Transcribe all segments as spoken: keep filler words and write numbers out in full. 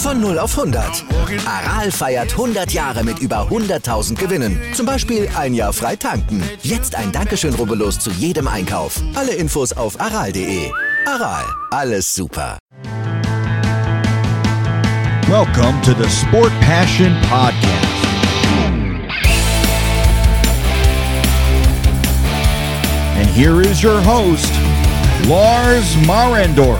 Von null auf hundert. Aral feiert hundert Jahre mit über hunderttausend Gewinnen. Zum Beispiel ein Jahr frei tanken. Jetzt ein Dankeschön, rubbellos zu jedem Einkauf. Alle Infos auf aral punkt de. Aral, alles super. Welcome to the Sport Passion Podcast. And here is your host, Lars Marendorf.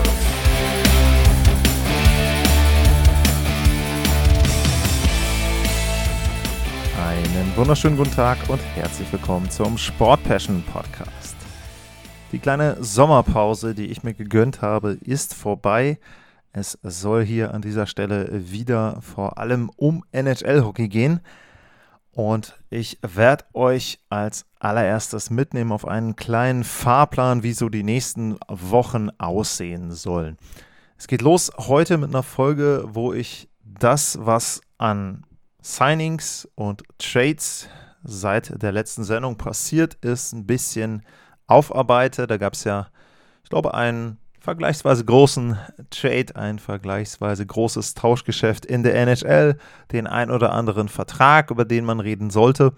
Einen wunderschönen guten Tag und herzlich willkommen zum Sport Passion Podcast. Die kleine Sommerpause, die ich mir gegönnt habe, ist vorbei. Es soll hier an dieser Stelle wieder vor allem um N H L-Hockey gehen. Und ich werde euch als allererstes mitnehmen auf einen kleinen Fahrplan, wie so die nächsten Wochen aussehen sollen. Es geht los heute mit einer Folge, wo ich das, was an Signings und Trades seit der letzten Sendung passiert ist, ein bisschen aufarbeite. Da gab es ja, ich glaube, einen vergleichsweise großen Trade, ein vergleichsweise großes Tauschgeschäft in der N H L, den ein oder anderen Vertrag, über den man reden sollte.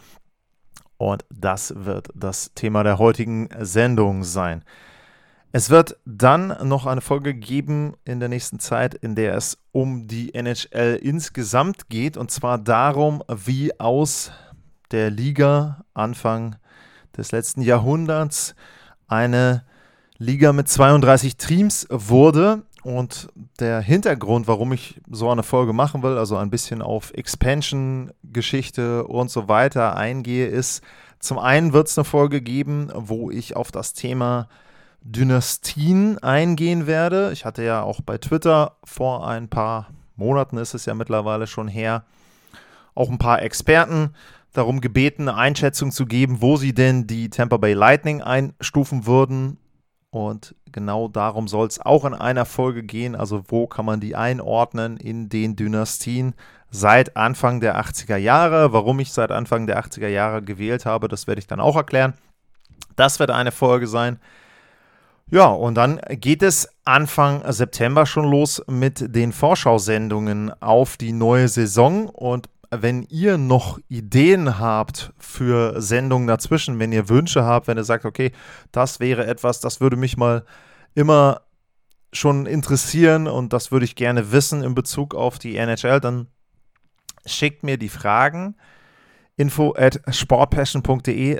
Und das wird das Thema der heutigen Sendung sein. Es wird dann noch eine Folge geben in der nächsten Zeit, in der es um die N H L insgesamt geht, und zwar darum, wie aus der Liga Anfang des letzten Jahrhunderts eine Liga mit zweiunddreißig Teams wurde, und der Hintergrund, warum ich so eine Folge machen will, also ein bisschen auf Expansion-Geschichte und so weiter eingehe, ist, zum einen wird es eine Folge geben, wo ich auf das Thema Dynastien eingehen werde. Ich hatte ja auch bei Twitter vor ein paar Monaten, ist es ja mittlerweile schon her, auch ein paar Experten darum gebeten, eine Einschätzung zu geben, wo sie denn die Tampa Bay Lightning einstufen würden. Und genau darum soll es auch in einer Folge gehen. Also wo kann man die einordnen in den Dynastien seit Anfang der achtziger Jahre. Warum ich seit Anfang der achtziger Jahre gewählt habe, das werde ich dann auch erklären. Das wird eine Folge sein. Ja, und dann geht es Anfang September schon los mit den Vorschau-Sendungen auf die neue Saison. Und wenn ihr noch Ideen habt für Sendungen dazwischen, wenn ihr Wünsche habt, wenn ihr sagt, okay, das wäre etwas, das würde mich mal immer schon interessieren und das würde ich gerne wissen in Bezug auf die N H L, dann schickt mir die Fragen. info at sportpassion punkt de,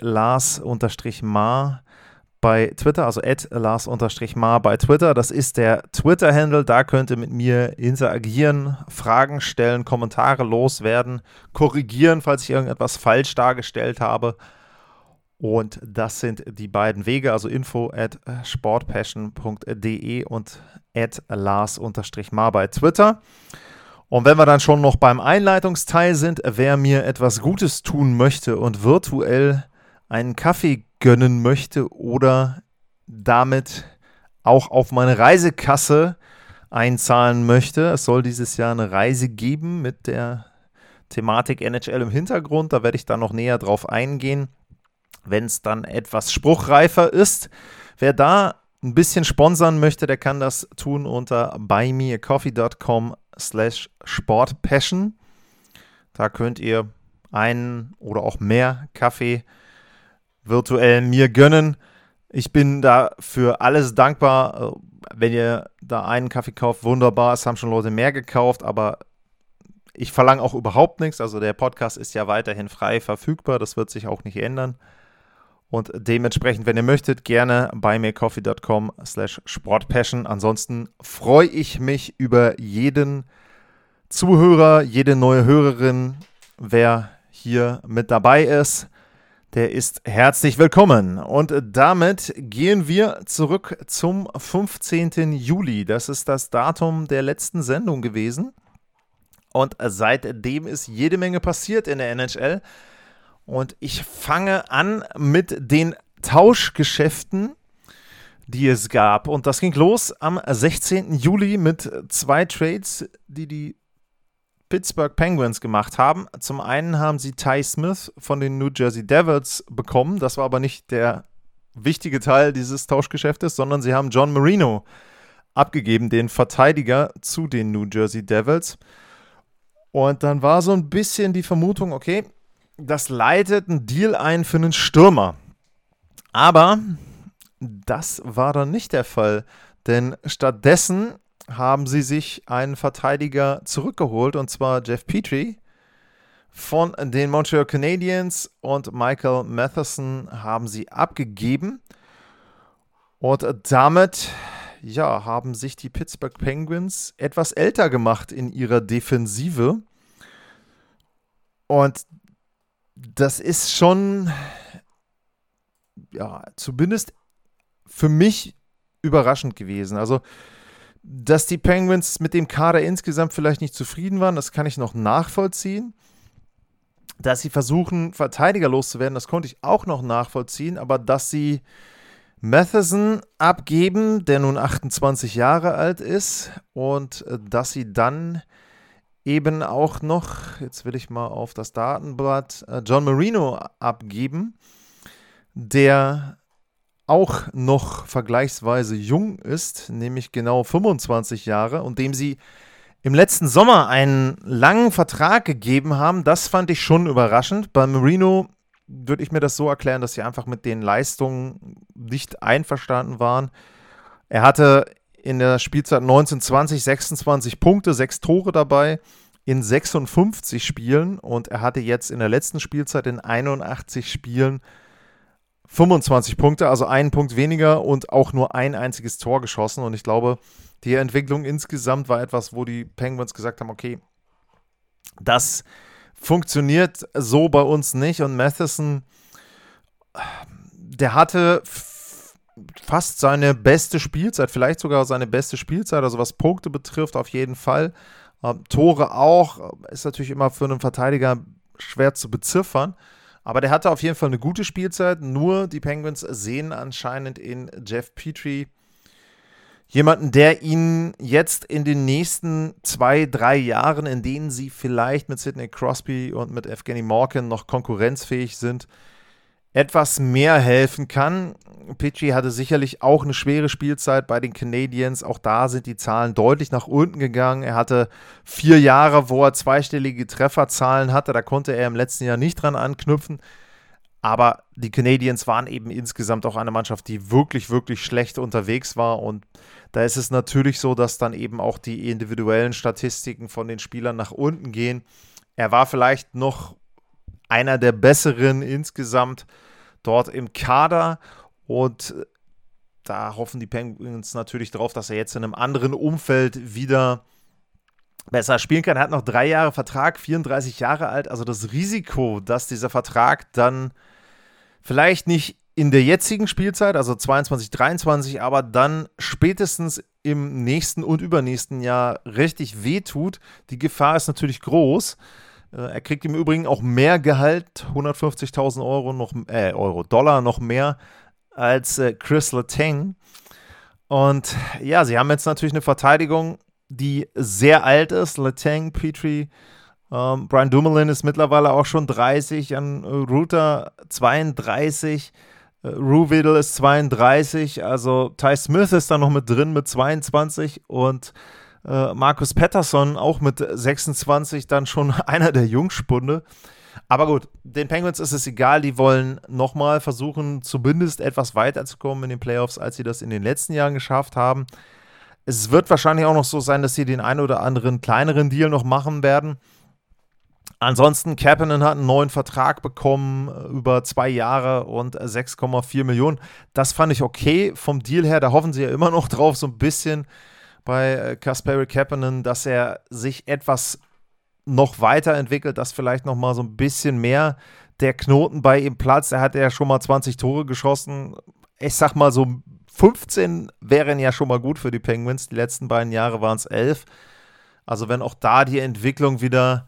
Lars-Mar bei Twitter, also at Lars-Mar bei Twitter. Das ist der Twitter-Handle, da könnt ihr mit mir interagieren, Fragen stellen, Kommentare loswerden, korrigieren, falls ich irgendetwas falsch dargestellt habe. Und das sind die beiden Wege, also info at sportpassion punkt de und at Lars-Mar bei Twitter. Und wenn wir dann schon noch beim Einleitungsteil sind, wer mir etwas Gutes tun möchte und virtuell einen Kaffee gönnen möchte oder damit auch auf meine Reisekasse einzahlen möchte. Es soll dieses Jahr eine Reise geben mit der Thematik N H L im Hintergrund. Da werde ich dann noch näher drauf eingehen, wenn es dann etwas spruchreifer ist. Wer da ein bisschen sponsern möchte, der kann das tun unter buymeacoffee.com slash sportpassion. Da könnt ihr einen oder auch mehr Kaffee virtuell mir gönnen. Ich bin da für alles dankbar. Wenn ihr da einen Kaffee kauft, wunderbar. Es haben schon Leute mehr gekauft, aber ich verlange auch überhaupt nichts. Also der Podcast ist ja weiterhin frei verfügbar. Das wird sich auch nicht ändern. Und dementsprechend, wenn ihr möchtet, gerne buymeacoffee.com slash sportpassion. Ansonsten freue ich mich über jeden Zuhörer, jede neue Hörerin, wer hier mit dabei ist. Der ist herzlich willkommen. Und damit gehen wir zurück zum fünfzehnten Juli. Das ist das Datum der letzten Sendung gewesen. Und seitdem ist jede Menge passiert in der N H L. Und ich fange an mit den Tauschgeschäften, die es gab. Und das ging los am sechzehnten Juli mit zwei Trades, die die Pittsburgh Penguins gemacht haben. Zum einen haben sie Ty Smith von den New Jersey Devils bekommen. Das war aber nicht der wichtige Teil dieses Tauschgeschäftes, sondern sie haben John Marino abgegeben, den Verteidiger zu den New Jersey Devils. Und dann war so ein bisschen die Vermutung, okay, das leitet einen Deal ein für einen Stürmer. Aber das war dann nicht der Fall, denn stattdessen haben sie sich einen Verteidiger zurückgeholt, und zwar Jeff Petrie von den Montreal Canadiens, und Michael Matheson haben sie abgegeben. Und damit, ja, haben sich die Pittsburgh Penguins etwas älter gemacht in ihrer Defensive. Und das ist schon, ja, zumindest für mich überraschend gewesen. Also, dass die Penguins mit dem Kader insgesamt vielleicht nicht zufrieden waren, das kann ich noch nachvollziehen. Dass sie versuchen, Verteidiger loszuwerden, das konnte ich auch noch nachvollziehen. Aber dass sie Matheson abgeben, der nun achtundzwanzig Jahre alt ist, und dass sie dann eben auch noch, jetzt will ich mal auf das Datenblatt, John Marino abgeben, der auch noch vergleichsweise jung ist, nämlich genau fünfundzwanzig Jahre, und dem sie im letzten Sommer einen langen Vertrag gegeben haben. Das fand ich schon überraschend. Bei Marino würde ich mir das so erklären, dass sie einfach mit den Leistungen nicht einverstanden waren. Er hatte in der Spielzeit neunzehn zwanzig sechsundzwanzig Punkte, sechs Tore dabei in sechsundfünfzig Spielen, und er hatte jetzt in der letzten Spielzeit in einundachtzig Spielen fünfundzwanzig Punkte, also einen Punkt weniger und auch nur ein einziges Tor geschossen. Und ich glaube, die Entwicklung insgesamt war etwas, wo die Penguins gesagt haben, okay, das funktioniert so bei uns nicht. Und Matheson, der hatte f- fast seine beste Spielzeit, vielleicht sogar seine beste Spielzeit, also was Punkte betrifft, auf jeden Fall. Ähm, Tore auch, ist natürlich immer für einen Verteidiger schwer zu beziffern. Aber der hatte auf jeden Fall eine gute Spielzeit, nur die Penguins sehen anscheinend in Jeff Petrie jemanden, der ihnen jetzt in den nächsten zwei, drei Jahren, in denen sie vielleicht mit Sidney Crosby und mit Evgeny Malkin noch konkurrenzfähig sind, etwas mehr helfen kann. Petrie hatte sicherlich auch eine schwere Spielzeit bei den Canadiens. Auch da sind die Zahlen deutlich nach unten gegangen. Er hatte vier Jahre, wo er zweistellige Trefferzahlen hatte. Da konnte er im letzten Jahr nicht dran anknüpfen. Aber die Canadiens waren eben insgesamt auch eine Mannschaft, die wirklich, wirklich schlecht unterwegs war. Und da ist es natürlich so, dass dann eben auch die individuellen Statistiken von den Spielern nach unten gehen. Er war vielleicht noch einer der besseren insgesamt dort im Kader. Und da hoffen die Penguins natürlich darauf, dass er jetzt in einem anderen Umfeld wieder besser spielen kann. Er hat noch drei Jahre Vertrag, vierunddreißig Jahre alt. Also das Risiko, dass dieser Vertrag dann vielleicht nicht in der jetzigen Spielzeit, also zweiundzwanzig, dreiundzwanzig, aber dann spätestens im nächsten und übernächsten Jahr richtig wehtut. Die Gefahr ist natürlich groß. Er kriegt im Übrigen auch mehr Gehalt, hundertfünfzigtausend Euro, noch, äh, Euro, Dollar noch mehr als äh, Chris Letang. Und ja, sie haben jetzt natürlich eine Verteidigung, die sehr alt ist. Letang, Petrie, ähm, Brian Dumoulin ist mittlerweile auch schon dreißig, Jan Rutta zweiunddreißig, äh, Ruhwedel ist zweiunddreißig, also Ty Smith ist da noch mit drin mit zweiundzwanzig und äh, Marcus Pettersson auch mit sechsundzwanzig, dann schon einer der Jungspunde. Aber gut, den Penguins ist es egal, die wollen nochmal versuchen, zumindest etwas weiterzukommen in den Playoffs, als sie das in den letzten Jahren geschafft haben. Es wird wahrscheinlich auch noch so sein, dass sie den einen oder anderen kleineren Deal noch machen werden. Ansonsten, Kapanen hat einen neuen Vertrag bekommen, über zwei Jahre und sechs Komma vier Millionen. Das fand ich okay vom Deal her, da hoffen sie ja immer noch drauf, so ein bisschen bei Kasperi Kapanen, dass er sich etwas noch weiterentwickelt, dass vielleicht noch mal so ein bisschen mehr der Knoten bei ihm platzt. Er hat ja schon mal zwanzig Tore geschossen. Ich sag mal so fünfzehn wären ja schon mal gut für die Penguins. Die letzten beiden Jahre waren es elf. Also wenn auch da die Entwicklung wieder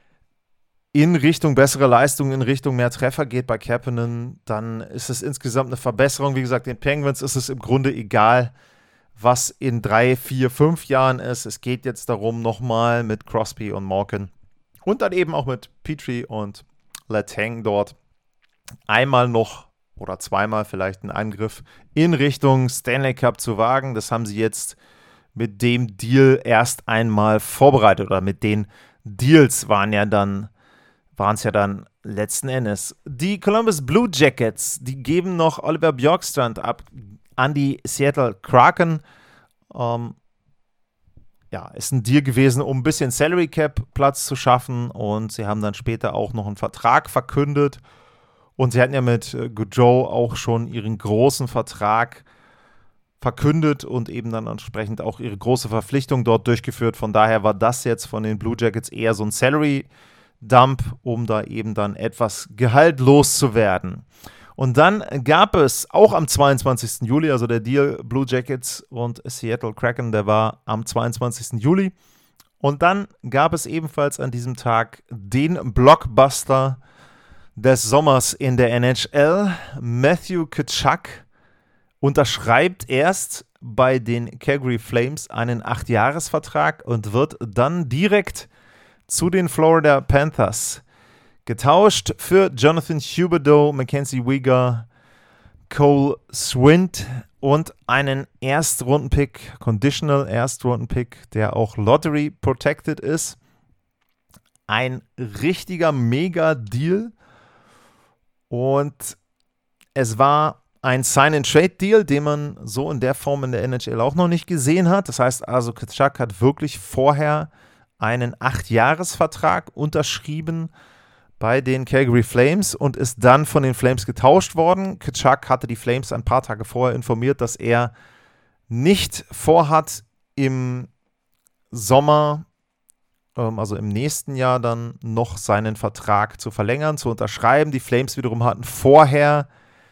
in Richtung bessere Leistung, in Richtung mehr Treffer geht bei Kapanen, dann ist es insgesamt eine Verbesserung. Wie gesagt, den Penguins ist es im Grunde egal, was in drei, vier, fünf Jahren ist. Es geht jetzt darum, nochmal mit Crosby und Malkin und dann eben auch mit Petrie und Letang dort einmal noch oder zweimal vielleicht einen Angriff in Richtung Stanley Cup zu wagen. Das haben sie jetzt mit dem Deal erst einmal vorbereitet, oder mit den Deals waren ja dann, waren es ja dann letzten Endes. Die Columbus Blue Jackets, die geben noch Oliver Bjorkstrand ab an die Seattle Kraken. Ähm, ja, ist ein Deal gewesen, um ein bisschen Salary Cap Platz zu schaffen, und sie haben dann später auch noch einen Vertrag verkündet, und sie hatten ja mit äh, Gaudreau auch schon ihren großen Vertrag verkündet und eben dann entsprechend auch ihre große Verpflichtung dort durchgeführt. Von daher war das jetzt von den Blue Jackets eher so ein Salary-Dump, um da eben dann etwas Gehalt loszuwerden. Und dann gab es auch am zweiundzwanzigsten Juli, also der Deal Blue Jackets und Seattle Kraken, der war am zweiundzwanzigsten Juli. Und dann gab es ebenfalls an diesem Tag den Blockbuster des Sommers in der N H L. Matthew Tkachuk unterschreibt erst bei den Calgary Flames einen acht-Jahres-Vertrag und wird dann direkt zu den Florida Panthers getauscht für Jonathan Huberdeau, Mackenzie Weegar, Cole Swint und einen Erstrunden-Pick, Conditional Erstrunden-Pick, der auch Lottery protected ist. Ein richtiger Mega-Deal, und es war ein Sign-and-Trade-Deal, den man so in der Form in der N H L auch noch nicht gesehen hat. Das heißt also, Tkachuk hat wirklich vorher einen acht-Jahres-Vertrag unterschrieben bei den Calgary Flames und ist dann von den Flames getauscht worden. Tkachuk hatte die Flames ein paar Tage vorher informiert, dass er nicht vorhat, im Sommer, ähm, also im nächsten Jahr, dann noch seinen Vertrag zu verlängern, zu unterschreiben. Die Flames wiederum hatten vorher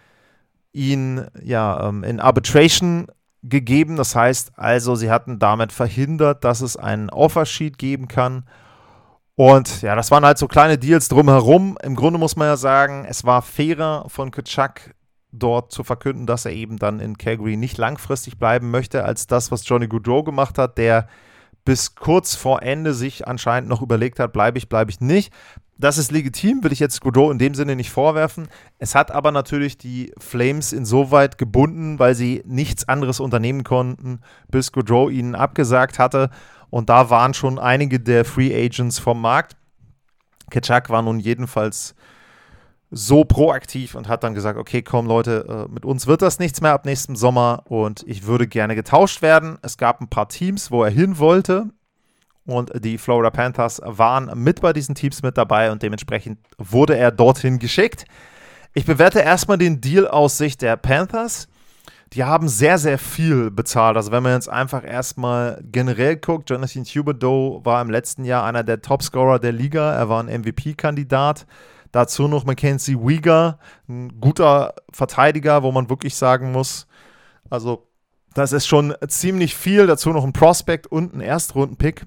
ihn ja ähm, in Arbitration gegeben. Das heißt also, sie hatten damit verhindert, dass es einen Offersheet geben kann. Und ja, das waren halt so kleine Deals drumherum. Im Grunde muss man ja sagen, es war fairer von Tkachuk dort zu verkünden, dass er eben dann in Calgary nicht langfristig bleiben möchte, als das, was Johnny Gaudreau gemacht hat, der bis kurz vor Ende sich anscheinend noch überlegt hat, bleibe ich, bleibe ich nicht. Das ist legitim, will ich jetzt Gaudreau in dem Sinne nicht vorwerfen. Es hat aber natürlich die Flames insoweit gebunden, weil sie nichts anderes unternehmen konnten, bis Gaudreau ihnen abgesagt hatte. Und da waren schon einige der Free Agents vom Markt. Tkachuk war nun jedenfalls so proaktiv und hat dann gesagt, okay, komm Leute, mit uns wird das nichts mehr ab nächstem Sommer und ich würde gerne getauscht werden. Es gab ein paar Teams, wo er hin wollte. Und die Florida Panthers waren mit bei diesen Teams mit dabei und dementsprechend wurde er dorthin geschickt. Ich bewerte erstmal den Deal aus Sicht der Panthers. Die haben sehr, sehr viel bezahlt. Also wenn man jetzt einfach erstmal generell guckt, Jonathan Huberdeau war im letzten Jahr einer der Topscorer der Liga. Er war ein M V P-Kandidat. Dazu noch Mackenzie Weegar, ein guter Verteidiger, wo man wirklich sagen muss, also das ist schon ziemlich viel. Dazu noch ein Prospect und ein Erstrunden-Pick.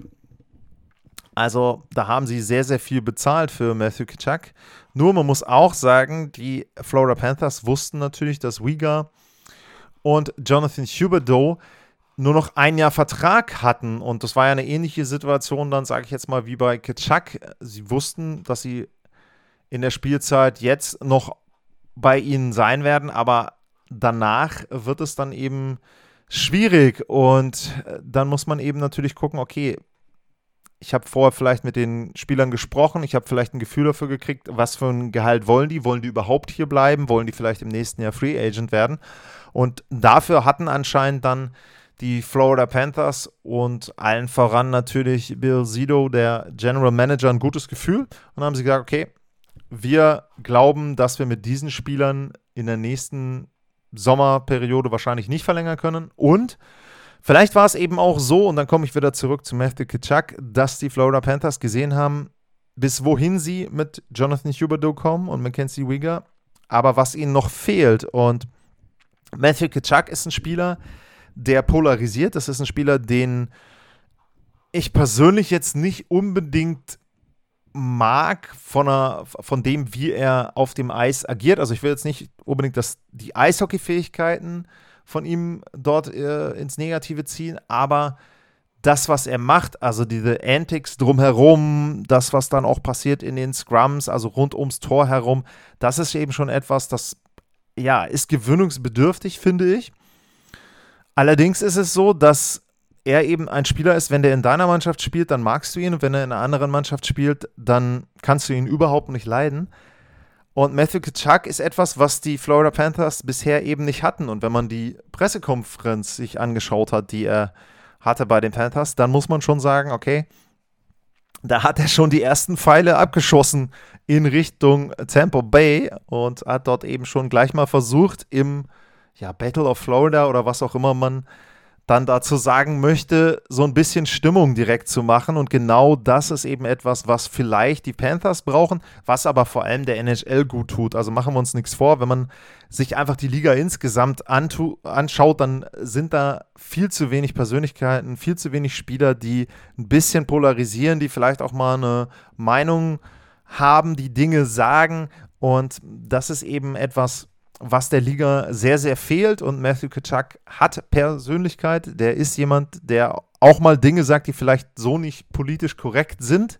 Also da haben sie sehr, sehr viel bezahlt für Matthew Tkachuk. Nur man muss auch sagen, die Florida Panthers wussten natürlich, dass Weegar und Jonathan Huberdeau nur noch ein Jahr Vertrag hatten. Und das war ja eine ähnliche Situation dann, sage ich jetzt mal, wie bei Tkachuk. Sie wussten, dass sie in der Spielzeit jetzt noch bei ihnen sein werden, aber danach wird es dann eben schwierig. Und dann muss man eben natürlich gucken, okay, ich habe vorher vielleicht mit den Spielern gesprochen, ich habe vielleicht ein Gefühl dafür gekriegt, was für ein Gehalt wollen die, wollen die überhaupt hier bleiben, wollen die vielleicht im nächsten Jahr Free Agent werden, und dafür hatten anscheinend dann die Florida Panthers und allen voran natürlich Bill Zito, der General Manager, ein gutes Gefühl, und dann haben sie gesagt, okay, wir glauben, dass wir mit diesen Spielern in der nächsten Sommerperiode wahrscheinlich nicht verlängern können, und vielleicht war es eben auch so, und dann komme ich wieder zurück zu Matthew Tkachuk, dass die Florida Panthers gesehen haben, bis wohin sie mit Jonathan Huberdeau kommen und Mackenzie Weegar, aber was ihnen noch fehlt. Und Matthew Tkachuk ist ein Spieler, der polarisiert. Das ist ein Spieler, den ich persönlich jetzt nicht unbedingt mag von, einer, von dem, wie er auf dem Eis agiert. Also ich will jetzt nicht unbedingt das, die Eishockey-Fähigkeiten von ihm dort äh, ins Negative ziehen, aber das, was er macht, also diese Antics drumherum, das, was dann auch passiert in den Scrums, also rund ums Tor herum, das ist eben schon etwas, das ja, ist gewöhnungsbedürftig, finde ich. Allerdings ist es so, dass er eben ein Spieler ist, wenn der in deiner Mannschaft spielt, dann magst du ihn, und wenn er in einer anderen Mannschaft spielt, dann kannst du ihn überhaupt nicht leiden. Und Matthew Tkachuk ist etwas, was die Florida Panthers bisher eben nicht hatten. Und wenn man die Pressekonferenz sich angeschaut hat, die er hatte bei den Panthers, dann muss man schon sagen, okay, da hat er schon die ersten Pfeile abgeschossen in Richtung Tampa Bay und hat dort eben schon gleich mal versucht, im ja, Battle of Florida oder was auch immer man dann dazu sagen möchte, so ein bisschen Stimmung direkt zu machen. Und genau das ist eben etwas, was vielleicht die Panthers brauchen, was aber vor allem der N H L gut tut. Also machen wir uns nichts vor, wenn man sich einfach die Liga insgesamt antu- anschaut, dann sind da viel zu wenig Persönlichkeiten, viel zu wenig Spieler, die ein bisschen polarisieren, die vielleicht auch mal eine Meinung haben, die Dinge sagen. Und das ist eben etwas, was der Liga sehr, sehr fehlt. Und Matthew Tkachuk hat Persönlichkeit. Der ist jemand, der auch mal Dinge sagt, die vielleicht so nicht politisch korrekt sind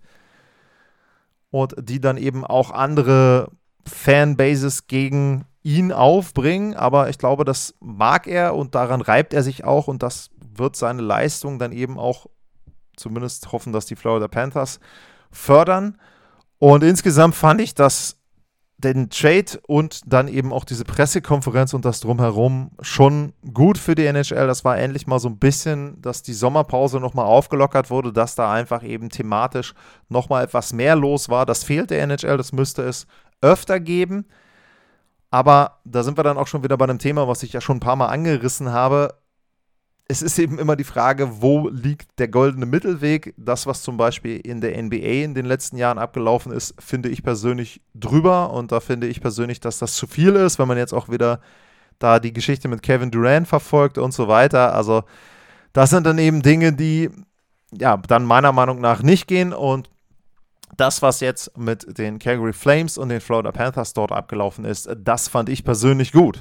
und die dann eben auch andere Fanbases gegen ihn aufbringen. Aber ich glaube, das mag er und daran reibt er sich auch, und das wird seine Leistung dann eben auch, zumindest hoffen, dass die Florida Panthers fördern. Und insgesamt fand ich, dass den Trade und dann eben auch diese Pressekonferenz und das Drumherum schon gut für die N H L. Das war endlich mal so ein bisschen, dass die Sommerpause nochmal aufgelockert wurde, dass da einfach eben thematisch nochmal etwas mehr los war. Das fehlt der N H L, das müsste es öfter geben. Aber da sind wir dann auch schon wieder bei einem Thema, was ich ja schon ein paar Mal angerissen habe. Es ist eben immer die Frage, wo liegt der goldene Mittelweg? Das, was zum Beispiel in der N B A in den letzten Jahren abgelaufen ist, finde ich persönlich drüber. Und da finde ich persönlich, dass das zu viel ist, wenn man jetzt auch wieder da die Geschichte mit Kevin Durant verfolgt und so weiter. Also das sind dann eben Dinge, die ja dann meiner Meinung nach nicht gehen. Und das, was jetzt mit den Calgary Flames und den Florida Panthers dort abgelaufen ist, das fand ich persönlich gut.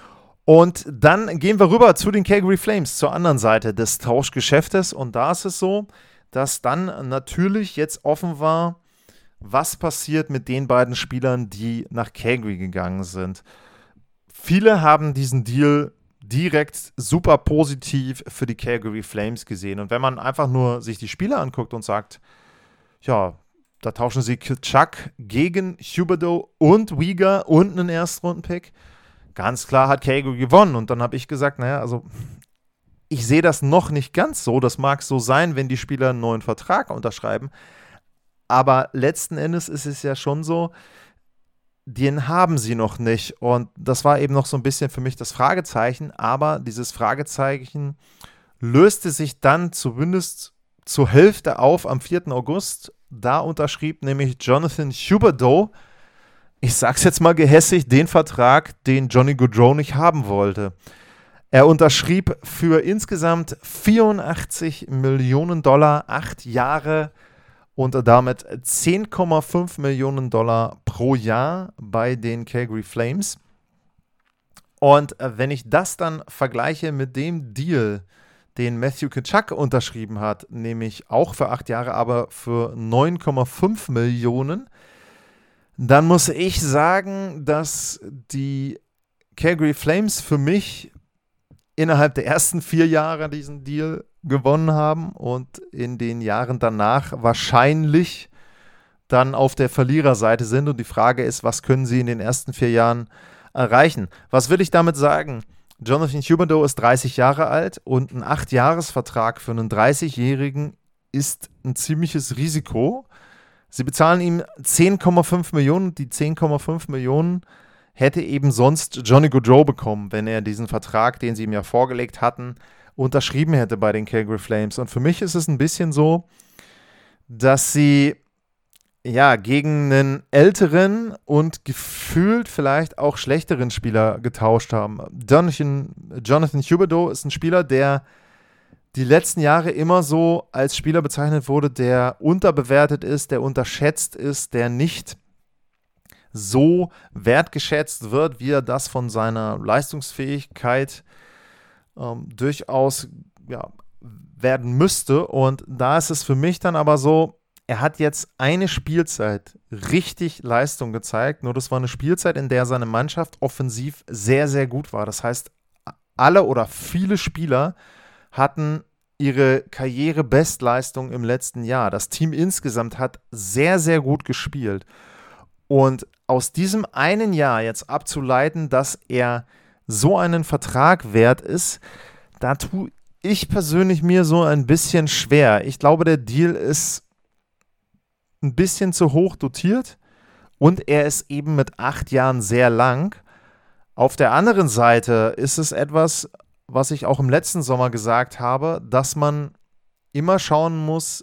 Und dann gehen wir rüber zu den Calgary Flames, zur anderen Seite des Tauschgeschäftes. Und da ist es so, dass dann natürlich jetzt offen war, was passiert mit den beiden Spielern, die nach Calgary gegangen sind. Viele haben diesen Deal direkt super positiv für die Calgary Flames gesehen. Und wenn man einfach nur sich die Spieler anguckt und sagt, ja, da tauschen sie Tkachuk gegen Huberdeau und Weegar und einen Erstrunden-Pick, ganz klar hat Calgary gewonnen. Und dann habe ich gesagt, naja, also ich sehe das noch nicht ganz so. Das mag so sein, wenn die Spieler einen neuen Vertrag unterschreiben. Aber letzten Endes ist es ja schon so, den haben sie noch nicht. Und das war eben noch so ein bisschen für mich das Fragezeichen. Aber dieses Fragezeichen löste sich dann zumindest zur Hälfte auf am vierten August. Da unterschrieb nämlich Jonathan Huberdeau, ich sag's jetzt mal gehässig, den Vertrag, den Johnny Gaudreau nicht haben wollte. Er unterschrieb für insgesamt vierundachtzig Millionen Dollar, acht Jahre und damit zehn Komma fünf Millionen Dollar pro Jahr bei den Calgary Flames. Und wenn ich das dann vergleiche mit dem Deal, den Matthew Tkachuk unterschrieben hat, nämlich auch für acht Jahre, aber für neun Komma fünf Millionen, dann muss ich sagen, dass die Calgary Flames für mich innerhalb der ersten vier Jahre diesen Deal gewonnen haben und in den Jahren danach wahrscheinlich dann auf der Verliererseite sind. Und die Frage ist, was können sie in den ersten vier Jahren erreichen? Was will ich damit sagen? Jonathan Huberdeau ist dreißig Jahre alt und ein acht-Jahres-Vertrag für einen dreißigjährigen ist ein ziemliches Risiko. Sie bezahlen ihm zehn Komma fünf Millionen. Die zehn Komma fünf Millionen hätte eben sonst Johnny Gaudreau bekommen, wenn er diesen Vertrag, den sie ihm ja vorgelegt hatten, unterschrieben hätte bei den Calgary Flames. Und für mich ist es ein bisschen so, dass sie ja gegen einen älteren und gefühlt vielleicht auch schlechteren Spieler getauscht haben. Jonathan, Jonathan Huberdeau ist ein Spieler, der die letzten Jahre immer so als Spieler bezeichnet wurde, der unterbewertet ist, der unterschätzt ist, der nicht so wertgeschätzt wird, wie er das von seiner Leistungsfähigkeit ähm, durchaus ja, werden müsste. Und da ist es für mich dann aber so, er hat jetzt eine Spielzeit richtig Leistung gezeigt, nur das war eine Spielzeit, in der seine Mannschaft offensiv sehr, sehr gut war. Das heißt, alle oder viele Spieler hatten ihre Karrierebestleistung im letzten Jahr. Das Team insgesamt hat sehr, sehr gut gespielt. Und aus diesem einen Jahr jetzt abzuleiten, dass er so einen Vertrag wert ist, da tue ich persönlich mir so ein bisschen schwer. Ich glaube, der Deal ist ein bisschen zu hoch dotiert und er ist eben mit acht Jahren sehr lang. Auf der anderen Seite ist es etwas, was ich auch im letzten Sommer gesagt habe, dass man immer schauen muss,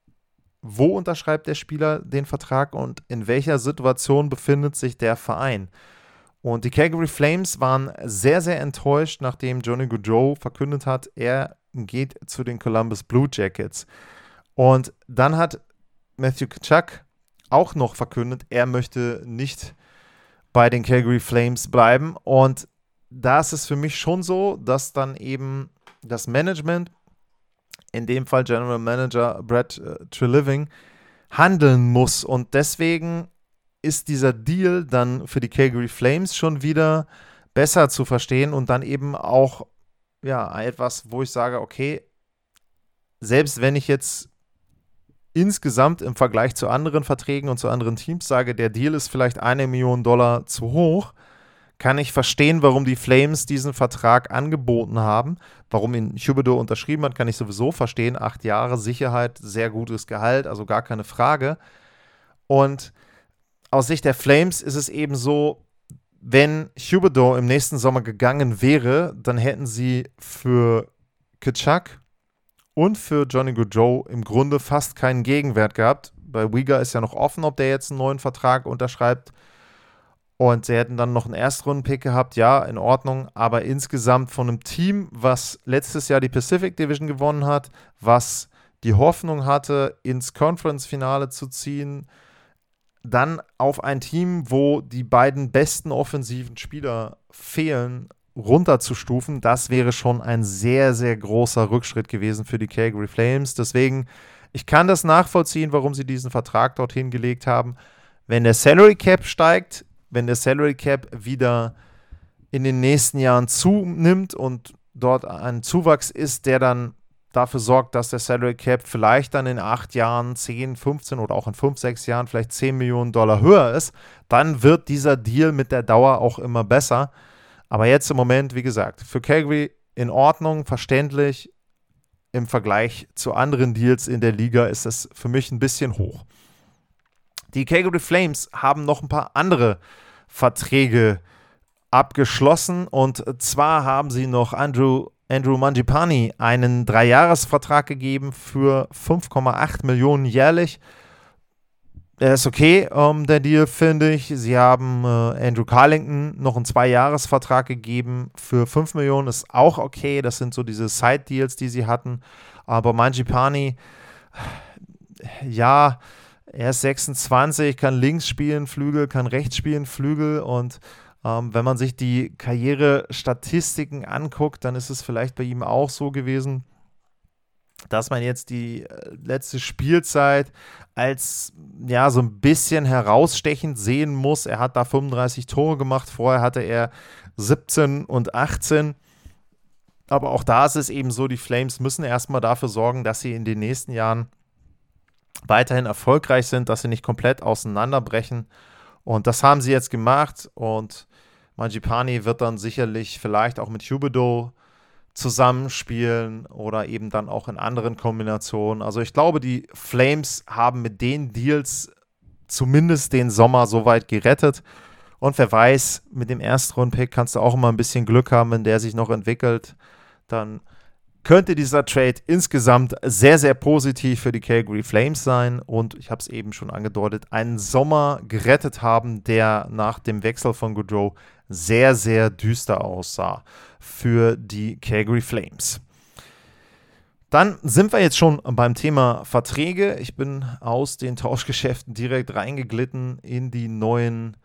wo unterschreibt der Spieler den Vertrag und in welcher Situation befindet sich der Verein. Und die Calgary Flames waren sehr, sehr enttäuscht, nachdem Johnny Gaudreau verkündet hat, er geht zu den Columbus Blue Jackets. Und dann hat Matthew Tkachuk auch noch verkündet, er möchte nicht bei den Calgary Flames bleiben. Und da ist es für mich schon so, dass dann eben das Management, in dem Fall General Manager Brad äh, Treliving, handeln muss. Und deswegen ist dieser Deal dann für die Calgary Flames schon wieder besser zu verstehen und dann eben auch ja, etwas, wo ich sage, okay, selbst wenn ich jetzt insgesamt im Vergleich zu anderen Verträgen und zu anderen Teams sage, der Deal ist vielleicht eine Million Dollar zu hoch, kann ich verstehen, warum die Flames diesen Vertrag angeboten haben. Warum ihn Huberdeau unterschrieben hat, kann ich sowieso verstehen. Acht Jahre Sicherheit, sehr gutes Gehalt, also gar keine Frage. Und aus Sicht der Flames ist es eben so, wenn Huberdeau im nächsten Sommer gegangen wäre, dann hätten sie für Tkachuk und für Johnny Gaudreau im Grunde fast keinen Gegenwert gehabt. Bei Weegar ist ja noch offen, ob der jetzt einen neuen Vertrag unterschreibt. Und sie hätten dann noch einen Erstrunden-Pick gehabt, ja, in Ordnung. Aber insgesamt von einem Team, was letztes Jahr die Pacific Division gewonnen hat, was die Hoffnung hatte, ins Conference-Finale zu ziehen, dann auf ein Team, wo die beiden besten offensiven Spieler fehlen, runterzustufen, das wäre schon ein sehr, sehr großer Rückschritt gewesen für die Calgary Flames. Deswegen, ich kann das nachvollziehen, warum sie diesen Vertrag dorthin gelegt haben. Wenn der Salary Cap steigt, wenn der Salary Cap wieder in den nächsten Jahren zunimmt und dort ein Zuwachs ist, der dann dafür sorgt, dass der Salary Cap vielleicht dann in acht Jahren, zehn, fünfzehn oder auch in fünf, sechs Jahren vielleicht zehn Millionen Dollar höher ist, dann wird dieser Deal mit der Dauer auch immer besser. Aber jetzt im Moment, wie gesagt, für Calgary in Ordnung, verständlich. Im Vergleich zu anderen Deals in der Liga ist es für mich ein bisschen hoch. Die Calgary Flames haben noch ein paar andere Verträge abgeschlossen und zwar haben sie noch Andrew, Andrew Mangiapane einen Dreijahresvertrag gegeben für fünf Komma acht Millionen jährlich. Der ist okay, ähm, der Deal, finde ich. Sie haben äh, Andrew Carlington noch einen Zweijahresvertrag gegeben für fünf Millionen, ist auch okay. Das sind so diese Side-Deals, die sie hatten. Aber Mangiapane, ja, er ist sechsundzwanzig, kann links spielen, Flügel, kann rechts spielen, Flügel. Und ähm, wenn man sich die Karrierestatistiken anguckt, dann ist es vielleicht bei ihm auch so gewesen, dass man jetzt die letzte Spielzeit als ja so ein bisschen herausstechend sehen muss. Er hat da fünfunddreißig Tore gemacht, vorher hatte er siebzehn und achtzehn. Aber auch da ist es eben so, die Flames müssen erstmal dafür sorgen, dass sie in den nächsten Jahren weiterhin erfolgreich sind, dass sie nicht komplett auseinanderbrechen. Und das haben sie jetzt gemacht. Und Mangiapane wird dann sicherlich vielleicht auch mit Huberdeau zusammenspielen oder eben dann auch in anderen Kombinationen. Also ich glaube, die Flames haben mit den Deals zumindest den Sommer soweit gerettet. Und wer weiß, mit dem Erstrunden-Pick kannst du auch immer ein bisschen Glück haben, wenn der sich noch entwickelt. Dann könnte dieser Trade insgesamt sehr, sehr positiv für die Calgary Flames sein. Und ich habe es eben schon angedeutet, einen Sommer gerettet haben, der nach dem Wechsel von Gaudreau sehr, sehr düster aussah für die Calgary Flames. Dann sind wir jetzt schon beim Thema Verträge. Ich bin aus den Tauschgeschäften direkt reingeglitten in die neuen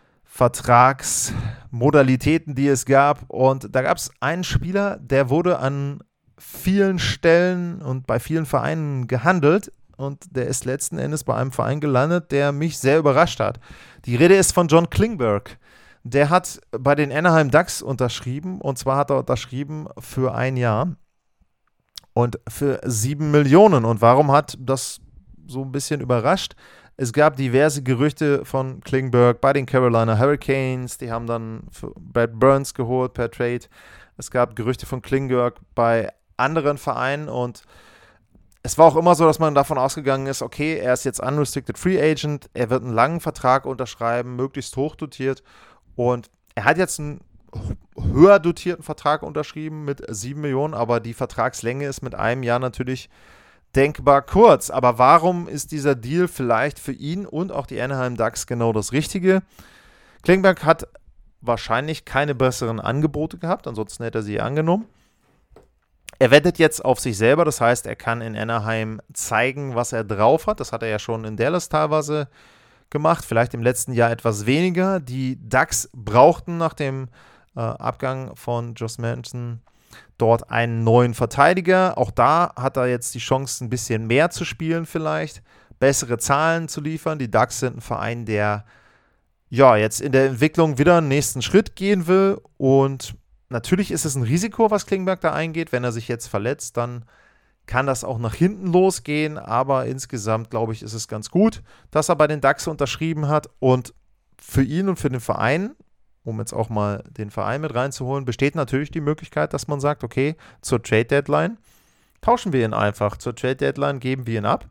Vertragsmodalitäten, die es gab. Und da gab es einen Spieler, der wurde an vielen Stellen und bei vielen Vereinen gehandelt. Und der ist letzten Endes bei einem Verein gelandet, der mich sehr überrascht hat. Die Rede ist von John Klingberg. Der hat bei den Anaheim Ducks unterschrieben, und zwar hat er unterschrieben für ein Jahr. Und für sieben Millionen. Und warum hat das so ein bisschen überrascht? Es gab diverse Gerüchte von Klingberg bei den Carolina Hurricanes. Die haben dann Brad Burns geholt per Trade. Es gab Gerüchte von Klingberg bei anderen Vereinen. Und es war auch immer so, dass man davon ausgegangen ist, okay, er ist jetzt Unrestricted Free Agent. Er wird einen langen Vertrag unterschreiben, möglichst hoch dotiert. Und er hat jetzt einen höher dotierten Vertrag unterschrieben mit sieben Millionen, aber die Vertragslänge ist mit einem Jahr natürlich denkbar kurz. Aber warum ist dieser Deal vielleicht für ihn und auch die Anaheim Ducks genau das Richtige? Klingberg hat wahrscheinlich keine besseren Angebote gehabt, ansonsten hätte er sie angenommen. Er wettet jetzt auf sich selber, das heißt, er kann in Anaheim zeigen, was er drauf hat. Das hat er ja schon in Dallas teilweise gemacht, vielleicht im letzten Jahr etwas weniger. Die Ducks brauchten nach dem äh, Abgang von Josh Manson dort einen neuen Verteidiger. Auch da hat er jetzt die Chance, ein bisschen mehr zu spielen vielleicht, bessere Zahlen zu liefern. Die Ducks sind ein Verein, der ja jetzt in der Entwicklung wieder einen nächsten Schritt gehen will. Und natürlich ist es ein Risiko, was Klingberg da eingeht. Wenn er sich jetzt verletzt, dann kann das auch nach hinten losgehen. Aber insgesamt, glaube ich, ist es ganz gut, dass er bei den Ducks unterschrieben hat. Und für ihn und für den Verein, um jetzt auch mal den Verein mit reinzuholen, besteht natürlich die Möglichkeit, dass man sagt, okay, zur Trade-Deadline tauschen wir ihn einfach. Zur Trade-Deadline geben wir ihn ab.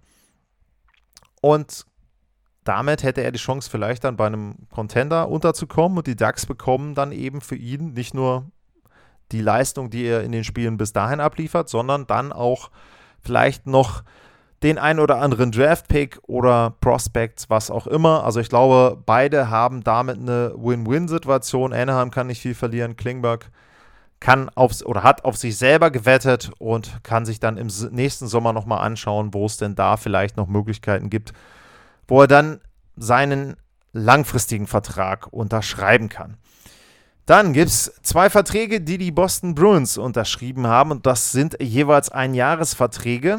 Und damit hätte er die Chance, vielleicht dann bei einem Contender unterzukommen. Und die Ducks bekommen dann eben für ihn nicht nur die Leistung, die er in den Spielen bis dahin abliefert, sondern dann auch vielleicht noch den ein oder anderen Draft-Pick oder Prospects, was auch immer. Also ich glaube, beide haben damit eine Win-Win-Situation. Anaheim kann nicht viel verlieren. Klingberg kann aufs, oder hat auf sich selber gewettet und kann sich dann im nächsten Sommer nochmal anschauen, wo es denn da vielleicht noch Möglichkeiten gibt, wo er dann seinen langfristigen Vertrag unterschreiben kann. Dann gibt es zwei Verträge, die die Boston Bruins unterschrieben haben, und das sind jeweils Einjahresverträge.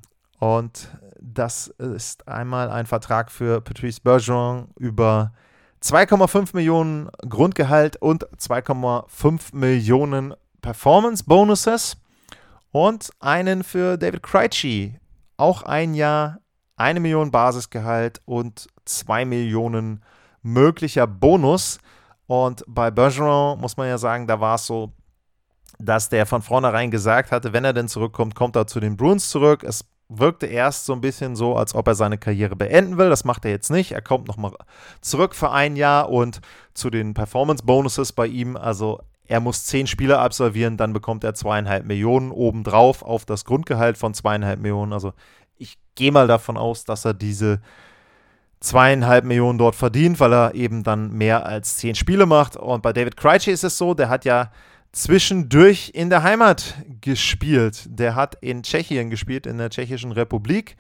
Und das ist einmal ein Vertrag für Patrice Bergeron über zwei Komma fünf Millionen Grundgehalt und zwei Komma fünf Millionen Performance-Bonuses und einen für David Krejci, auch ein Jahr, eine Million Basisgehalt und zwei Millionen möglicher Bonus. Und bei Bergeron muss man ja sagen, da war es so, dass der von vornherein gesagt hatte, wenn er denn zurückkommt, kommt er zu den Bruins zurück. Es wirkte erst so ein bisschen so, als ob er seine Karriere beenden will. Das macht er jetzt nicht. Er kommt nochmal zurück für ein Jahr, und zu den Performance-Bonuses bei ihm, also er muss zehn Spiele absolvieren, dann bekommt er zweieinhalb Millionen obendrauf auf das Grundgehalt von zweieinhalb Millionen. Also ich gehe mal davon aus, dass er diese zweieinhalb Millionen dort verdient, weil er eben dann mehr als zehn Spiele macht. Und bei David Krejci ist es so, der hat ja zwischendurch in der Heimat gespielt. Der hat in Tschechien gespielt, in der Tschechischen Republik,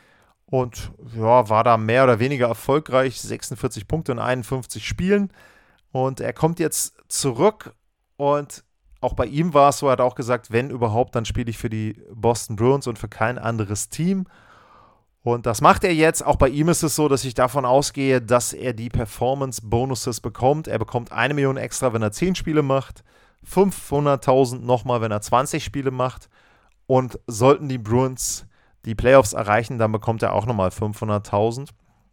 und ja, war da mehr oder weniger erfolgreich, sechsundvierzig Punkte in einundfünfzig Spielen. Und er kommt jetzt zurück, und auch bei ihm war es so, er hat auch gesagt, wenn überhaupt, dann spiele ich für die Boston Bruins und für kein anderes Team. Und das macht er jetzt. Auch bei ihm ist es so, dass ich davon ausgehe, dass er die Performance-Bonuses bekommt. Er bekommt eine Million extra, wenn er zehn Spiele macht, fünfhunderttausend nochmal, wenn er zwanzig Spiele macht. Und sollten die Bruins die Playoffs erreichen, dann bekommt er auch nochmal fünfhunderttausend.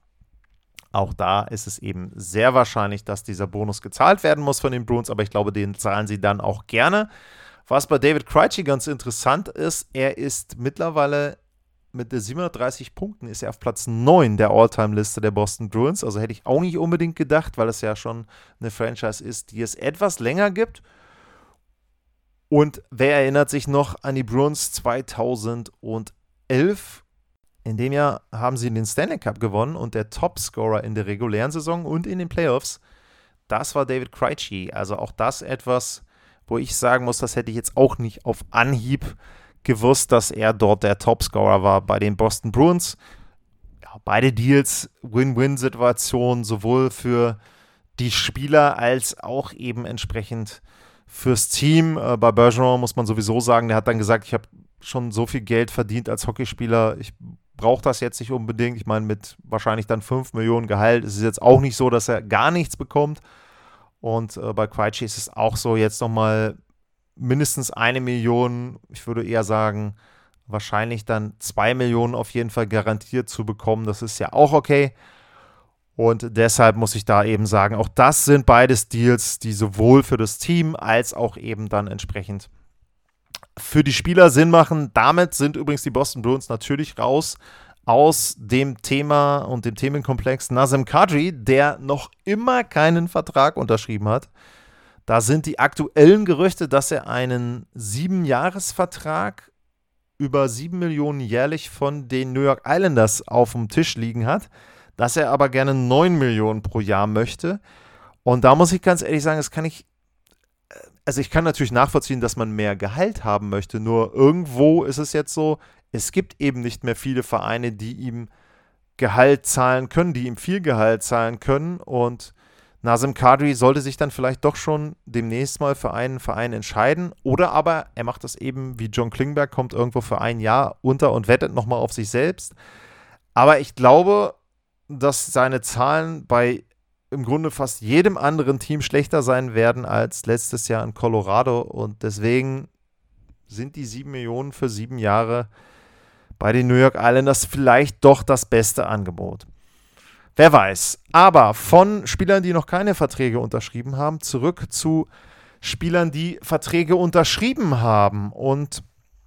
Auch da ist es eben sehr wahrscheinlich, dass dieser Bonus gezahlt werden muss von den Bruins, aber ich glaube, den zahlen sie dann auch gerne. Was bei David Krejci ganz interessant ist, er ist mittlerweile mit der siebenhundertdreißig Punkten ist er auf Platz neun der All-Time-Liste der Boston Bruins. Also hätte ich auch nicht unbedingt gedacht, weil es ja schon eine Franchise ist, die es etwas länger gibt. Und wer erinnert sich noch an die Bruins zweitausendelf? In dem Jahr haben sie den Stanley Cup gewonnen, und der Topscorer in der regulären Saison und in den Playoffs, das war David Krejci. Also auch das etwas, wo ich sagen muss, das hätte ich jetzt auch nicht auf Anhieb gewusst, dass er dort der Topscorer war bei den Boston Bruins. Ja, beide Deals, Win-Win-Situation, sowohl für die Spieler als auch eben entsprechend fürs Team. Äh, bei Bergeron muss man sowieso sagen, der hat dann gesagt, ich habe schon so viel Geld verdient als Hockeyspieler, ich brauche das jetzt nicht unbedingt. Ich meine, mit wahrscheinlich dann fünf Millionen Gehalt ist es jetzt auch nicht so, dass er gar nichts bekommt. Und äh, bei Krejci ist es auch so, jetzt nochmal mindestens eine Million, ich würde eher sagen wahrscheinlich dann zwei Millionen auf jeden Fall garantiert zu bekommen. Das ist ja auch okay. Und deshalb muss ich da eben sagen, auch das sind beides Deals, die sowohl für das Team als auch eben dann entsprechend für die Spieler Sinn machen. Damit sind übrigens die Boston Bruins natürlich raus aus dem Thema und dem Themenkomplex Nazem Kadri, der noch immer keinen Vertrag unterschrieben hat. Da sind die aktuellen Gerüchte, dass er einen Siebenjahresvertrag über sieben Millionen jährlich von den New York Islanders auf dem Tisch liegen hat, dass er aber gerne neun Millionen pro Jahr möchte. Und da muss ich ganz ehrlich sagen, das kann ich, also ich kann natürlich nachvollziehen, dass man mehr Gehalt haben möchte, nur irgendwo ist es jetzt so, es gibt eben nicht mehr viele Vereine, die ihm Gehalt zahlen können, die ihm viel Gehalt zahlen können, und Nazem Kadri sollte sich dann vielleicht doch schon demnächst mal für einen Verein entscheiden, oder aber er macht das eben wie John Klingberg, kommt irgendwo für ein Jahr unter und wettet nochmal auf sich selbst. Aber ich glaube, dass seine Zahlen bei im Grunde fast jedem anderen Team schlechter sein werden als letztes Jahr in Colorado, und deswegen sind die sieben Millionen für sieben Jahre bei den New York Islanders vielleicht doch das beste Angebot. Wer weiß. Aber von Spielern, die noch keine Verträge unterschrieben haben, zurück zu Spielern, die Verträge unterschrieben haben. Und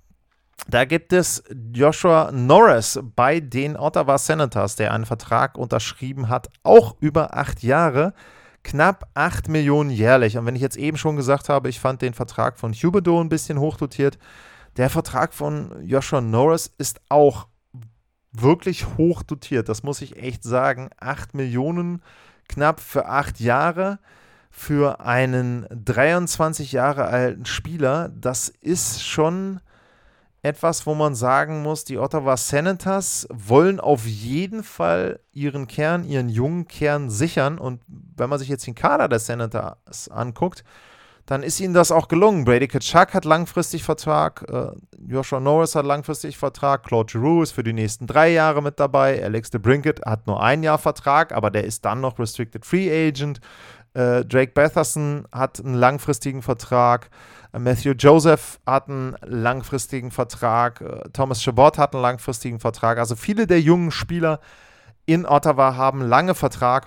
da gibt es Joshua Norris bei den Ottawa Senators, der einen Vertrag unterschrieben hat, auch über acht Jahre, knapp acht Millionen jährlich. Und wenn ich jetzt eben schon gesagt habe, ich fand den Vertrag von Huberdeau ein bisschen hochdotiert, der Vertrag von Joshua Norris ist auch wirklich hoch dotiert, das muss ich echt sagen. acht Millionen knapp für acht Jahre für einen dreiundzwanzig Jahre alten Spieler, das ist schon etwas, wo man sagen muss, die Ottawa Senators wollen auf jeden Fall ihren Kern, ihren jungen Kern sichern, und wenn man sich jetzt den Kader der Senators anguckt, dann ist ihnen das auch gelungen. Brady Tkachuk hat langfristig Vertrag, äh, Joshua Norris hat langfristig Vertrag, Claude Giroux ist für die nächsten drei Jahre mit dabei, Alex DeBrincat hat nur ein Jahr Vertrag, aber der ist dann noch Restricted Free Agent, äh, Drake Batherson hat einen langfristigen Vertrag, äh, Matthew Joseph hat einen langfristigen Vertrag, äh, Thomas Chabot hat einen langfristigen Vertrag, also viele der jungen Spieler in Ottawa haben lange Vertrag,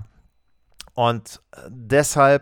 und äh, deshalb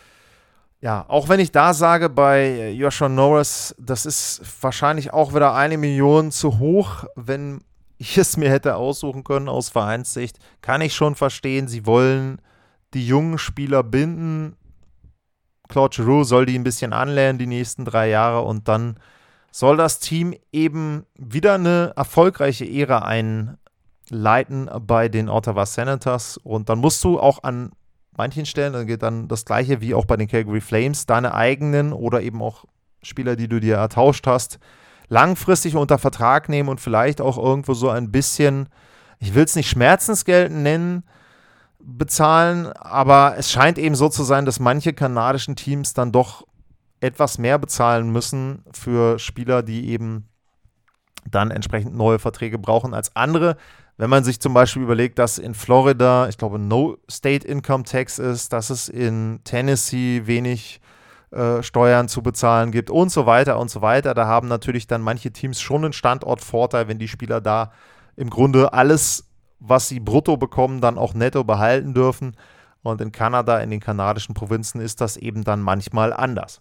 ja, auch wenn ich da sage, bei Joshua Norris, das ist wahrscheinlich auch wieder eine Million zu hoch, wenn ich es mir hätte aussuchen können aus Vereinssicht, kann ich schon verstehen, sie wollen die jungen Spieler binden. Claude Giroux soll die ein bisschen anlernen die nächsten drei Jahre, und dann soll das Team eben wieder eine erfolgreiche Ära einleiten bei den Ottawa Senators, und dann musst du auch an manchen Stellen, dann geht dann das Gleiche wie auch bei den Calgary Flames, deine eigenen oder eben auch Spieler, die du dir ertauscht hast, langfristig unter Vertrag nehmen und vielleicht auch irgendwo so ein bisschen, ich will es nicht Schmerzensgeld nennen, bezahlen, aber es scheint eben so zu sein, dass manche kanadischen Teams dann doch etwas mehr bezahlen müssen für Spieler, die eben dann entsprechend neue Verträge brauchen als andere. Wenn man sich zum Beispiel überlegt, dass in Florida, ich glaube, no State Income Tax ist, dass es in Tennessee wenig äh, Steuern zu bezahlen gibt und so weiter und so weiter. Da haben natürlich dann manche Teams schon einen Standortvorteil, wenn die Spieler da im Grunde alles, was sie brutto bekommen, dann auch netto behalten dürfen. Und in Kanada, in den kanadischen Provinzen, ist das eben dann manchmal anders.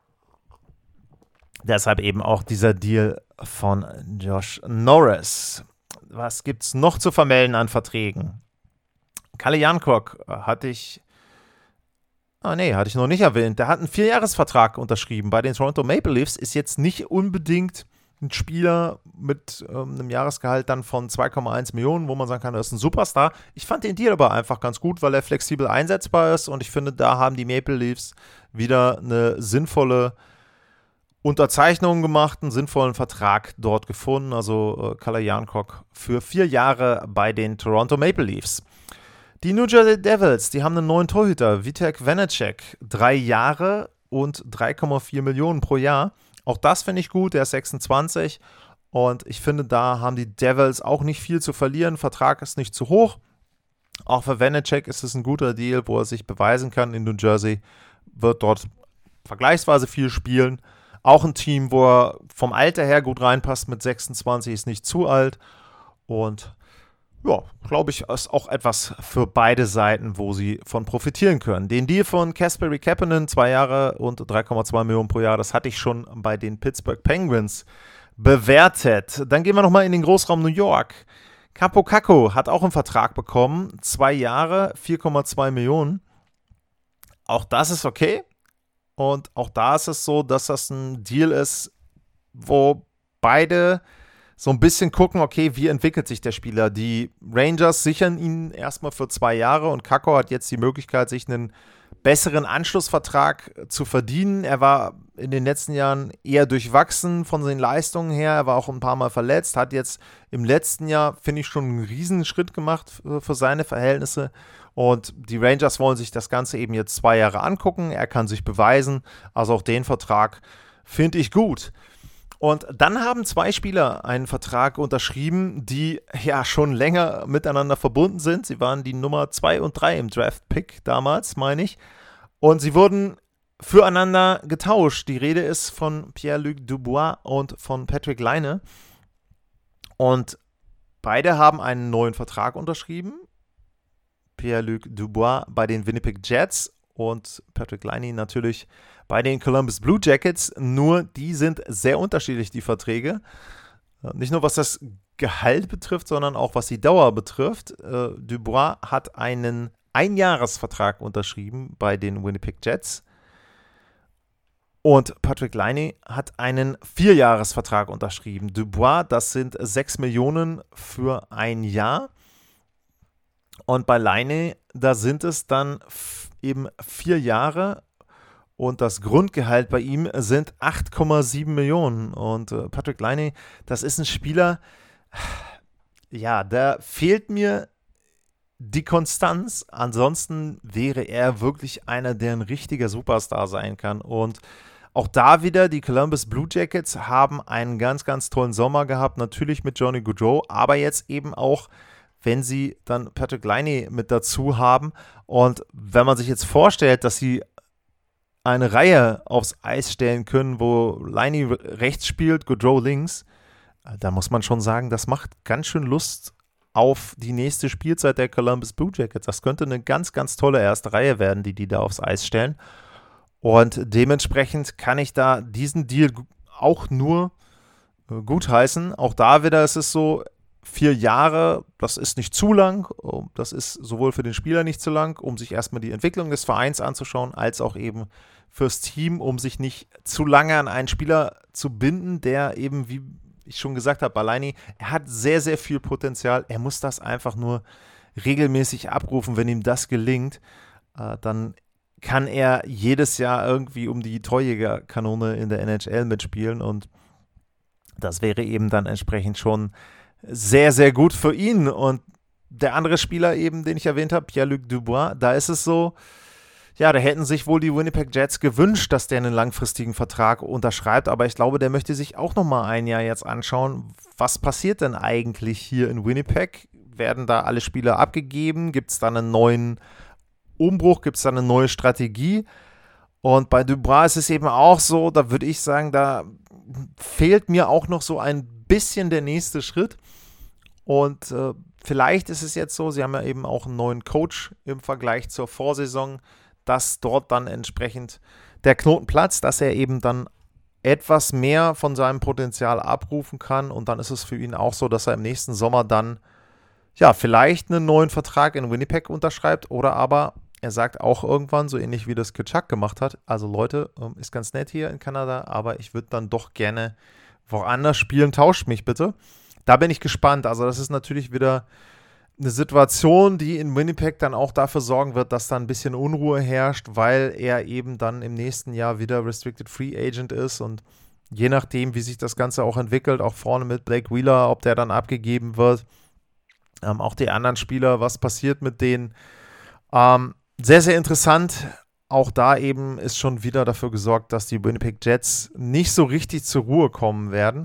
Deshalb eben auch dieser Deal von Josh Norris. Was gibt es noch zu vermelden an Verträgen? Kalle Jankok hatte ich, ah nee, hatte ich noch nicht erwähnt. Der hat einen Vierjahresvertrag unterschrieben bei den Toronto Maple Leafs, ist jetzt nicht unbedingt ein Spieler mit ähm, einem Jahresgehalt dann von zwei Komma eins Millionen, wo man sagen kann, das ist ein Superstar. Ich fand den Deal aber einfach ganz gut, weil er flexibel einsetzbar ist, und ich finde, da haben die Maple Leafs wieder eine sinnvolle Unterzeichnungen gemacht, einen sinnvollen Vertrag dort gefunden, also äh, Kalle Jankok für vier Jahre bei den Toronto Maple Leafs. Die New Jersey Devils, die haben einen neuen Torhüter, Vitek Vanecek, drei Jahre und drei Komma vier Millionen pro Jahr. Auch das finde ich gut, der ist sechsundzwanzig, und ich finde, da haben die Devils auch nicht viel zu verlieren, Vertrag ist nicht zu hoch. Auch für Vanecek ist es ein guter Deal, wo er sich beweisen kann in New Jersey, wird dort vergleichsweise viel spielen. Auch ein Team, wo er vom Alter her gut reinpasst mit sechsundzwanzig, ist nicht zu alt. Und ja, glaube ich, ist auch etwas für beide Seiten, wo sie von profitieren können. Den Deal von Kasperi Kapanen, zwei Jahre und drei Komma zwei Millionen pro Jahr, das hatte ich schon bei den Pittsburgh Penguins bewertet. Dann gehen wir nochmal in den Großraum New York. Kaapo Kakko hat auch einen Vertrag bekommen, zwei Jahre, vier Komma zwei Millionen. Auch das ist okay. Und auch da ist es so, dass das ein Deal ist, wo beide so ein bisschen gucken, okay, wie entwickelt sich der Spieler. Die Rangers sichern ihn erstmal für zwei Jahre und Kakko hat jetzt die Möglichkeit, sich einen besseren Anschlussvertrag zu verdienen. Er war in den letzten Jahren eher durchwachsen von seinen Leistungen her. Er war auch ein paar Mal verletzt, hat jetzt im letzten Jahr, finde ich, schon einen riesen Schritt gemacht für, für seine Verhältnisse. Und die Rangers wollen sich das Ganze eben jetzt zwei Jahre angucken. Er kann sich beweisen. Also auch den Vertrag finde ich gut. Und dann haben zwei Spieler einen Vertrag unterschrieben, die ja schon länger miteinander verbunden sind. Sie waren die Nummer zwei und drei im Draft-Pick damals, meine ich. Und sie wurden füreinander getauscht. Die Rede ist von Pierre-Luc Dubois und von Patrik Laine. Und beide haben einen neuen Vertrag unterschrieben. Pierre-Luc Dubois bei den Winnipeg Jets und Patrik Laine natürlich bei den Columbus Blue Jackets, nur die sind sehr unterschiedlich, die Verträge. Nicht nur was das Gehalt betrifft, sondern auch was die Dauer betrifft. Dubois hat einen Einjahresvertrag unterschrieben bei den Winnipeg Jets und Patrik Laine hat einen Vierjahresvertrag unterschrieben. Dubois, das sind sechs Millionen für ein Jahr und bei Laine, da sind es dann f- eben vier Jahre. Und das Grundgehalt bei ihm sind acht Komma sieben Millionen. Und äh, Patrik Laine, das ist ein Spieler, ja, da fehlt mir die Konstanz. Ansonsten wäre er wirklich einer, der ein richtiger Superstar sein kann. Und auch da wieder, die Columbus Blue Jackets haben einen ganz, ganz tollen Sommer gehabt. Natürlich mit Johnny Gaudreau, aber jetzt eben auch, wenn sie dann Patrik Laine mit dazu haben. Und wenn man sich jetzt vorstellt, dass sie eine Reihe aufs Eis stellen können, wo Laine rechts spielt, Gaudreau links, da muss man schon sagen, das macht ganz schön Lust auf die nächste Spielzeit der Columbus Blue Jackets. Das könnte eine ganz, ganz tolle erste Reihe werden, die die da aufs Eis stellen. Und dementsprechend kann ich da diesen Deal auch nur gutheißen. Auch da wieder ist es so, vier Jahre, das ist nicht zu lang, das ist sowohl für den Spieler nicht zu lang, um sich erstmal die Entwicklung des Vereins anzuschauen, als auch eben fürs Team, um sich nicht zu lange an einen Spieler zu binden, der eben, wie ich schon gesagt habe, bei Laine, er hat sehr, sehr viel Potenzial, er muss das einfach nur regelmäßig abrufen. Wenn ihm das gelingt, äh, dann kann er jedes Jahr irgendwie um die Torjägerkanone in der N H L mitspielen und das wäre eben dann entsprechend schon sehr, sehr gut für ihn. Und der andere Spieler eben, den ich erwähnt habe, Pierre-Luc Dubois, da ist es so, ja, da hätten sich wohl die Winnipeg Jets gewünscht, dass der einen langfristigen Vertrag unterschreibt, aber ich glaube, der möchte sich auch nochmal ein Jahr jetzt anschauen, was passiert denn eigentlich hier in Winnipeg? Werden da alle Spieler abgegeben? Gibt es da einen neuen Umbruch? Gibt es da eine neue Strategie? Und bei Dubois ist es eben auch so, da würde ich sagen, da fehlt mir auch noch so ein bisschen der nächste Schritt. Und äh, vielleicht ist es jetzt so, sie haben ja eben auch einen neuen Coach im Vergleich zur Vorsaison, dass dort dann entsprechend der Knoten platzt, dass er eben dann etwas mehr von seinem Potenzial abrufen kann. Und dann ist es für ihn auch so, dass er im nächsten Sommer dann ja vielleicht einen neuen Vertrag in Winnipeg unterschreibt oder aber er sagt auch irgendwann, so ähnlich wie das Tkachuk gemacht hat, also Leute, ist ganz nett hier in Kanada, aber ich würde dann doch gerne woanders spielen, tauscht mich bitte. Da bin ich gespannt. Also das ist natürlich wieder eine Situation, die in Winnipeg dann auch dafür sorgen wird, dass da ein bisschen Unruhe herrscht, weil er eben dann im nächsten Jahr wieder Restricted Free Agent ist und je nachdem, wie sich das Ganze auch entwickelt, auch vorne mit Blake Wheeler, ob der dann abgegeben wird, ähm, auch die anderen Spieler, was passiert mit denen. Ähm, sehr, sehr interessant. Auch da eben ist schon wieder dafür gesorgt, dass die Winnipeg Jets nicht so richtig zur Ruhe kommen werden.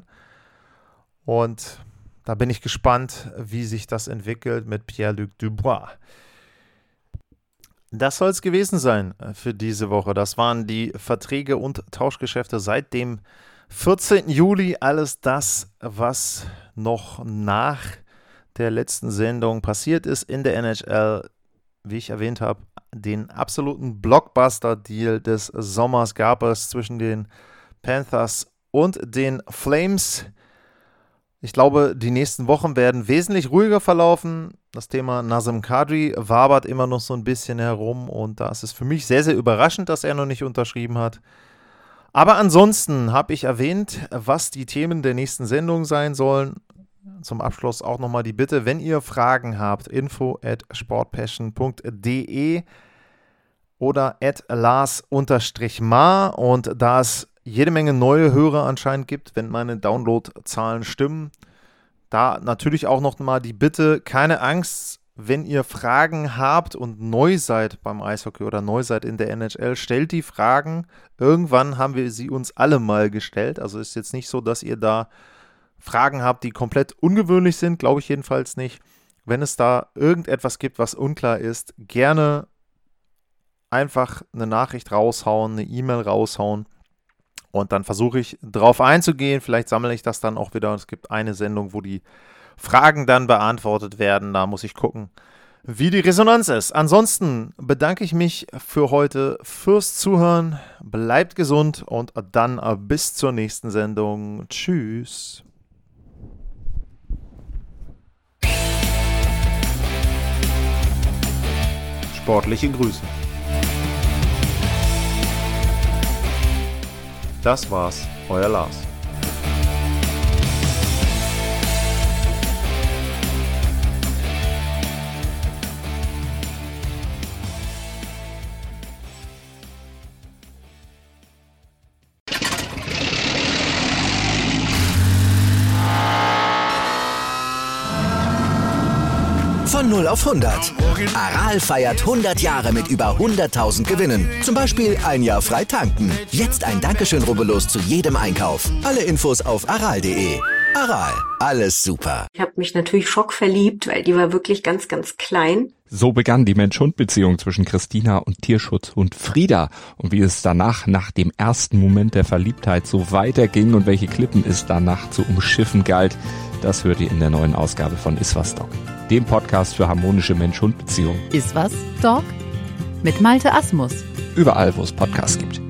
Und da bin ich gespannt, wie sich das entwickelt mit Pierre-Luc Dubois. Das soll es gewesen sein für diese Woche. Das waren die Verträge und Tauschgeschäfte seit dem vierzehnten Juli. Alles das, was noch nach der letzten Sendung passiert ist in der N H L. Wie ich erwähnt habe, den absoluten Blockbuster-Deal des Sommers gab es zwischen den Panthers und den Flames. Ich glaube, die nächsten Wochen werden wesentlich ruhiger verlaufen. Das Thema Nazem Kadri wabert immer noch so ein bisschen herum und da ist es für mich sehr, sehr überraschend, dass er noch nicht unterschrieben hat. Aber ansonsten habe ich erwähnt, was die Themen der nächsten Sendung sein sollen. Zum Abschluss auch nochmal die Bitte, wenn ihr Fragen habt, info at sportpassion punkt de oder at lars-mar und da es jede Menge neue Hörer anscheinend gibt, wenn meine Downloadzahlen stimmen. Da natürlich auch noch mal die Bitte, keine Angst, wenn ihr Fragen habt und neu seid beim Eishockey oder neu seid in der N H L, stellt die Fragen. Irgendwann haben wir sie uns alle mal gestellt. Also ist jetzt nicht so, dass ihr da Fragen habt, die komplett ungewöhnlich sind, glaube ich jedenfalls nicht. Wenn es da irgendetwas gibt, was unklar ist, gerne einfach eine Nachricht raushauen, eine E-Mail raushauen. Und dann versuche ich drauf einzugehen. Vielleicht sammle ich das dann auch wieder. Es gibt eine Sendung, wo die Fragen dann beantwortet werden. Da muss ich gucken, wie die Resonanz ist. Ansonsten bedanke ich mich für heute fürs Zuhören. Bleibt gesund und dann bis zur nächsten Sendung. Tschüss. Sportliche Grüße. Das war's, euer Lars. Von null auf hundert. Aral feiert hundert Jahre mit über hunderttausend Gewinnen. Zum Beispiel ein Jahr frei tanken. Jetzt ein Dankeschön, rubbellos zu jedem Einkauf. Alle Infos auf aral punkt de. Aral, alles super. Ich habe mich natürlich schockverliebt, weil die war wirklich ganz, ganz klein. So begann die Mensch-Hund-Beziehung zwischen Christina und Tierschutzhund Frieda. Und wie es danach, nach dem ersten Moment der Verliebtheit, so weiterging und welche Klippen es danach zu umschiffen galt, das hört ihr in der neuen Ausgabe von Iswas Dog, dem Podcast für harmonische Mensch-Hund-Beziehungen. Iswas Dog? Mit Malte Asmus. Überall, wo es Podcasts gibt.